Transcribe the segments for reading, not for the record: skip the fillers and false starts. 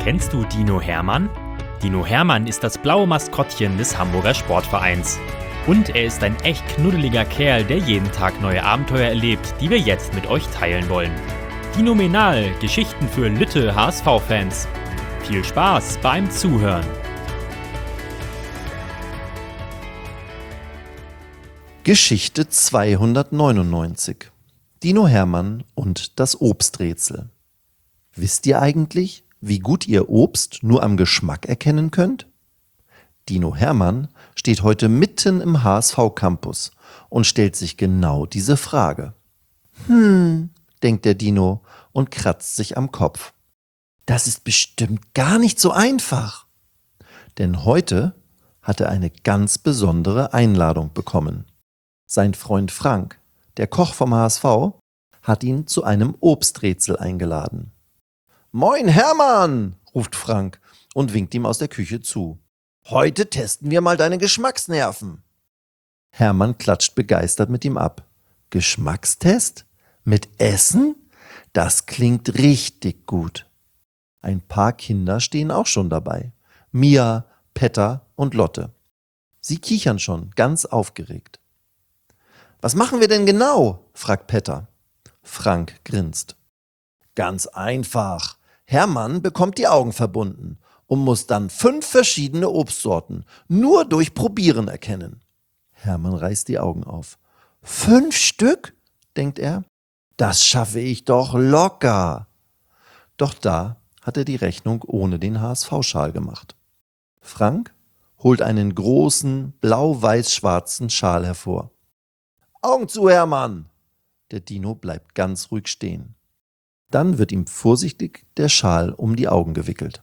Kennst du Dino Hermann? Dino Hermann ist das blaue Maskottchen des Hamburger Sportvereins. Und er ist ein echt knuddeliger Kerl, der jeden Tag neue Abenteuer erlebt, die wir jetzt mit euch teilen wollen. Dinomenal, Geschichten für Lütte HSV-Fans. Viel Spaß beim Zuhören. Geschichte 299. Dino Hermann und das Obsträtsel. Wisst ihr eigentlich, wie gut ihr Obst nur am Geschmack erkennen könnt? Dino Hermann steht heute mitten im HSV-Campus und stellt sich genau diese Frage. Denkt der Dino und kratzt sich am Kopf. Das ist bestimmt gar nicht so einfach. Denn heute hat er eine ganz besondere Einladung bekommen. Sein Freund Frank, der Koch vom HSV, hat ihn zu einem Obsträtsel eingeladen. »Moin Hermann«, ruft Frank und winkt ihm aus der Küche zu. »Heute testen wir mal deine Geschmacksnerven.« Hermann klatscht begeistert mit ihm ab. »Geschmackstest? Mit Essen? Das klingt richtig gut.« Ein paar Kinder stehen auch schon dabei. Mia, Petter und Lotte. Sie kichern schon, ganz aufgeregt. »Was machen wir denn genau?« fragt Petter. Frank grinst. »Ganz einfach. Hermann bekommt die Augen verbunden und muss dann 5 verschiedene Obstsorten nur durch Probieren erkennen.« Hermann reißt die Augen auf. 5 Stück? Denkt er. Das schaffe ich doch locker. Doch da hat er die Rechnung ohne den HSV-Schal gemacht. Frank holt einen großen, blau-weiß-schwarzen Schal hervor. »Augen zu, Hermann!« Der Dino bleibt ganz ruhig stehen. Dann wird ihm vorsichtig der Schal um die Augen gewickelt.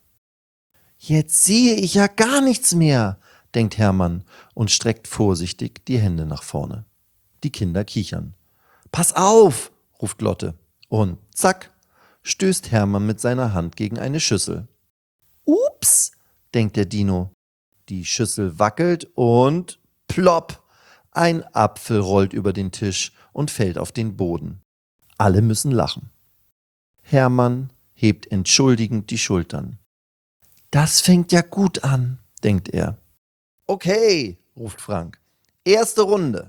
»Jetzt sehe ich ja gar nichts mehr«, denkt Hermann und streckt vorsichtig die Hände nach vorne. Die Kinder kichern. »Pass auf«, ruft Lotte. Und zack, stößt Hermann mit seiner Hand gegen eine Schüssel. »Ups«, denkt der Dino. Die Schüssel wackelt und plopp, ein Apfel rollt über den Tisch und fällt auf den Boden. Alle müssen lachen. Hermann hebt entschuldigend die Schultern. »Das fängt ja gut an«, denkt er. »Okay«, ruft Frank. »Erste Runde.«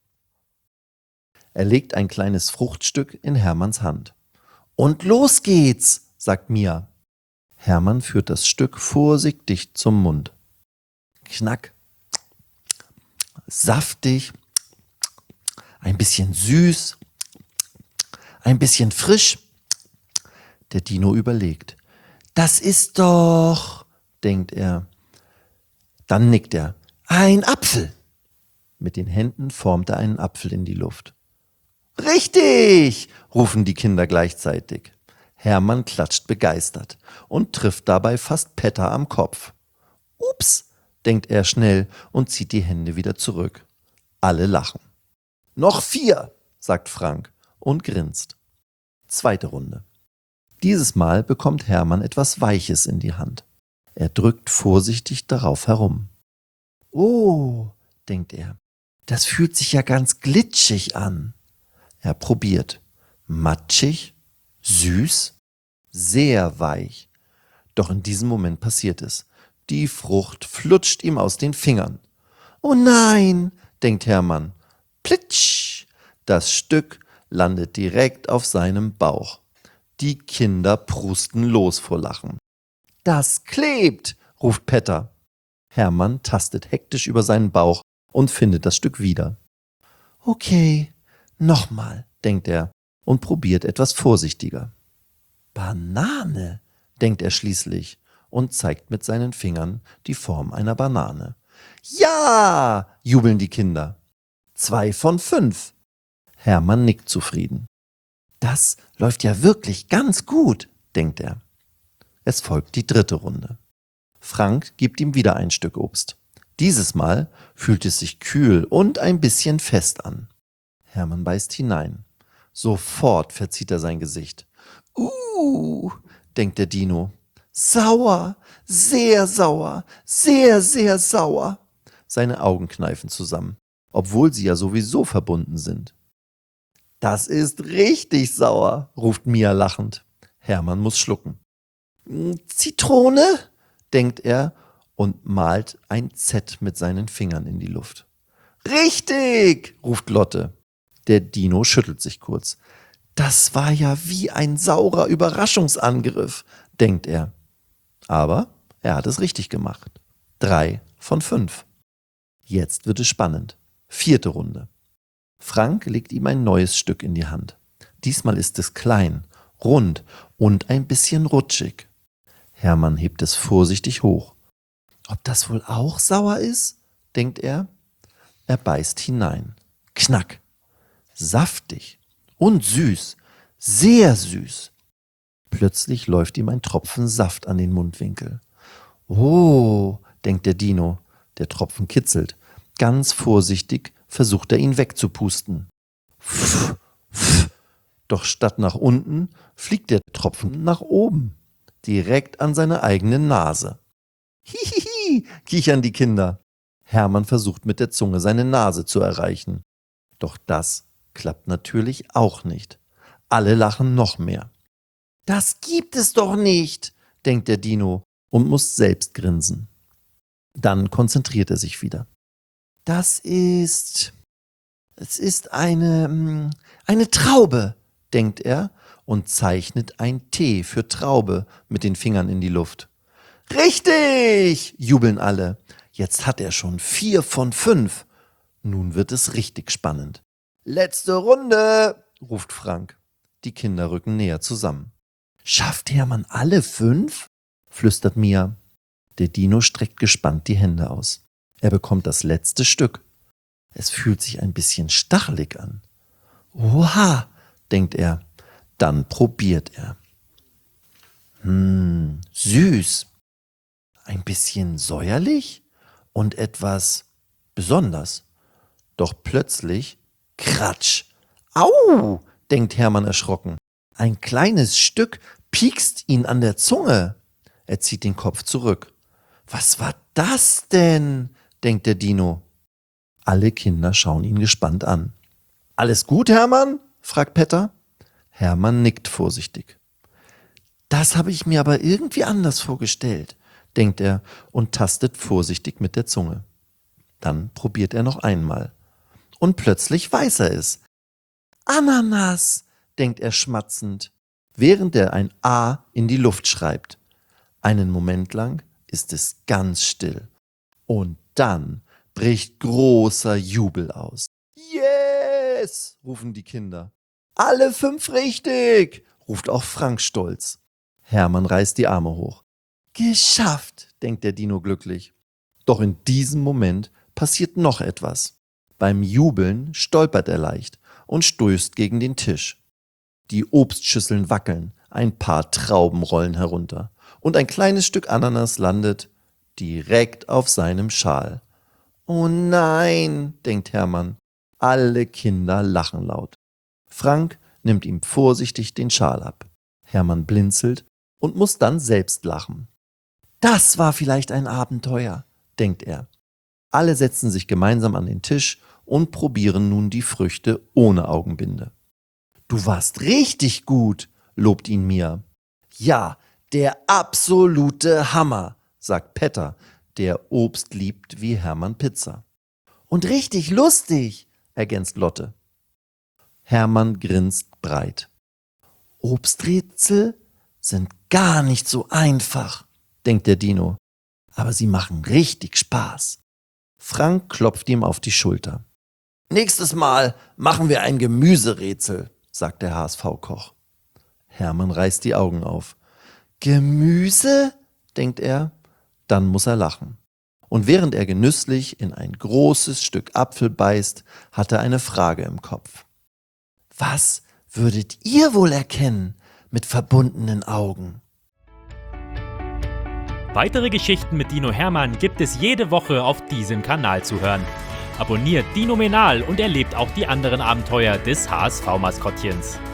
Er legt ein kleines Fruchtstück in Hermanns Hand. »Und los geht's«, sagt Mia. Hermann führt das Stück vorsichtig zum Mund. Knack. Saftig. Ein bisschen süß. Ein bisschen frisch. Der Dino überlegt. »Das ist doch«, denkt er. Dann nickt er. »Ein Apfel!« Mit den Händen formt er einen Apfel in die Luft. »Richtig!« rufen die Kinder gleichzeitig. Hermann klatscht begeistert und trifft dabei fast Petter am Kopf. »Ups«, denkt er schnell und zieht die Hände wieder zurück. Alle lachen. »Noch 4«, sagt Frank und grinst. Zweite Runde. Dieses Mal bekommt Hermann etwas Weiches in die Hand. Er drückt vorsichtig darauf herum. »Oh«, denkt er, »das fühlt sich ja ganz glitschig an.« Er probiert. Matschig, süß, sehr weich. Doch in diesem Moment passiert es. Die Frucht flutscht ihm aus den Fingern. »Oh nein«, denkt Hermann. Plitsch! Das Stück landet direkt auf seinem Bauch. Die Kinder prusten los vor Lachen. »Das klebt«, ruft Petter. Hermann tastet hektisch über seinen Bauch und findet das Stück wieder. »Okay, nochmal«, denkt er und probiert etwas vorsichtiger. »Banane«, denkt er schließlich und zeigt mit seinen Fingern die Form einer Banane. »Ja«, jubeln die Kinder. 2 von 5. Hermann nickt zufrieden. »Das läuft ja wirklich ganz gut«, denkt er. Es folgt die dritte Runde. Frank gibt ihm wieder ein Stück Obst. Dieses Mal fühlt es sich kühl und ein bisschen fest an. Hermann beißt hinein. Sofort verzieht er sein Gesicht. Denkt der Dino. »Sauer, sehr sauer, sehr, sehr sauer.« Seine Augen kneifen zusammen, obwohl sie ja sowieso verbunden sind. »Das ist richtig sauer«, ruft Mia lachend. Hermann muss schlucken. Zitrone, denkt er und malt ein Z mit seinen Fingern in die Luft. Richtig, ruft Lotte. Der Dino schüttelt sich kurz. Das war ja wie ein saurer Überraschungsangriff, denkt er. Aber er hat es richtig gemacht. 3 von 5. Jetzt wird es spannend. 4. Runde. Frank legt ihm ein neues Stück in die Hand. Diesmal ist es klein, rund und ein bisschen rutschig. Hermann hebt es vorsichtig hoch. Ob das wohl auch sauer ist, denkt er. Er beißt hinein. Knack. Saftig und süß. Sehr süß. Plötzlich läuft ihm ein Tropfen Saft an den Mundwinkel. Oh, denkt der Dino. Der Tropfen kitzelt. Ganz vorsichtig versucht er ihn wegzupusten. Pff, pff. Doch statt nach unten fliegt der Tropfen nach oben. Direkt an seine eigene Nase. Hihihi, kichern die Kinder. Hermann versucht mit der Zunge seine Nase zu erreichen. Doch das klappt natürlich auch nicht. Alle lachen noch mehr. Das gibt es doch nicht, denkt der Dino und muss selbst grinsen. Dann konzentriert er sich wieder. Es ist eine Traube, denkt er und zeichnet ein T für Traube mit den Fingern in die Luft. Richtig, jubeln alle. Jetzt hat er schon 4 von 5. Nun wird es richtig spannend. Letzte Runde, ruft Frank. Die Kinder rücken näher zusammen. Schafft Hermann alle 5? Flüstert Mia. Der Dino streckt gespannt die Hände aus. Er bekommt das letzte Stück. Es fühlt sich ein bisschen stachelig an. Oha, denkt er. Dann probiert er. Süß. Ein bisschen säuerlich und etwas besonders. Doch plötzlich, Kratsch. Au, denkt Hermann erschrocken. Ein kleines Stück piekst ihn an der Zunge. Er zieht den Kopf zurück. Was war das denn? Denkt der Dino. Alle Kinder schauen ihn gespannt an. Alles gut, Hermann? Fragt Petter. Hermann nickt vorsichtig. Das habe ich mir aber irgendwie anders vorgestellt, denkt er und tastet vorsichtig mit der Zunge. Dann probiert er noch einmal. Und plötzlich weiß er es. Ananas, denkt er schmatzend, während er ein A in die Luft schreibt. Einen Moment lang ist es ganz still. Und dann bricht großer Jubel aus. Yes, rufen die Kinder. Alle 5 richtig, ruft auch Frank stolz. Hermann reißt die Arme hoch. Geschafft, denkt der Dino glücklich. Doch in diesem Moment passiert noch etwas. Beim Jubeln stolpert er leicht und stößt gegen den Tisch. Die Obstschüsseln wackeln, ein paar Trauben rollen herunter und ein kleines Stück Ananas landet direkt auf seinem Schal. Oh nein, denkt Hermann. Alle Kinder lachen laut. Frank nimmt ihm vorsichtig den Schal ab. Hermann blinzelt und muss dann selbst lachen. Das war vielleicht ein Abenteuer, denkt er. Alle setzen sich gemeinsam an den Tisch und probieren nun die Früchte ohne Augenbinde. Du warst richtig gut, lobt ihn Mia. Ja, der absolute Hammer, sagt Petter, der Obst liebt wie Hermann Pizza. Und richtig lustig, ergänzt Lotte. Hermann grinst breit. Obsträtsel sind gar nicht so einfach, denkt der Dino. Aber sie machen richtig Spaß. Frank klopft ihm auf die Schulter. Nächstes Mal machen wir ein Gemüserätsel, sagt der HSV-Koch. Hermann reißt die Augen auf. Gemüse? Denkt er. Dann muss er lachen. Und während er genüsslich in ein großes Stück Apfel beißt, hat er eine Frage im Kopf. Was würdet ihr wohl erkennen mit verbundenen Augen? Weitere Geschichten mit Dino Hermann gibt es jede Woche auf diesem Kanal zu hören. Abonniert Dinomenal und erlebt auch die anderen Abenteuer des HSV-Maskottchens.